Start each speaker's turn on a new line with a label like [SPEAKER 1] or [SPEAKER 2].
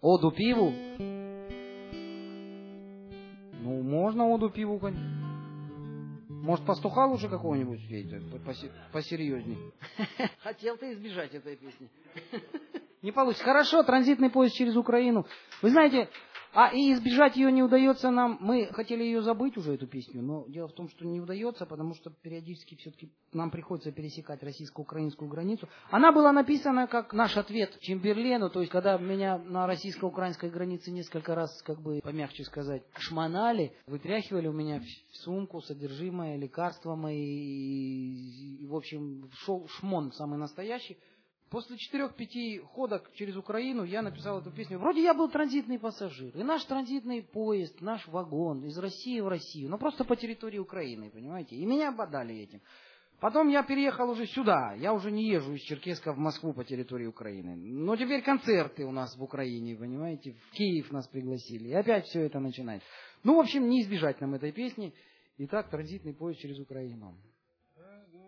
[SPEAKER 1] Оду пиву? Ну, можно оду пиву, конечно. Может, пастуха лучше какого-нибудь спеть, посерьезней. Хотел ты избежать этой песни. Не получится. Хорошо, транзитный поезд через Украину. Вы знаете, и избежать ее не удается нам. Мы хотели ее забыть уже, эту песню, но дело в том, что не удается, потому что периодически все-таки нам приходится пересекать российско-украинскую границу. Она была написана как наш ответ Чемберлену, то есть когда меня на российско-украинской границе несколько раз, как бы помягче сказать, шмонали, вытряхивали у меня в сумку содержимое, лекарства мои, и в общем, шел шмон самый настоящий. После 4-5 ходок через Украину я написал эту песню. Вроде я был транзитный пассажир. И наш транзитный поезд, наш вагон из России в Россию. Но просто по территории Украины, понимаете. И меня ободали этим. Потом я переехал уже сюда. Я уже не езжу из Черкесска в Москву по территории Украины. Но теперь концерты у нас в Украине, понимаете. В Киев нас пригласили. И опять все это начинается. Ну, в общем, не избежать нам этой песни. Итак, транзитный поезд через Украину.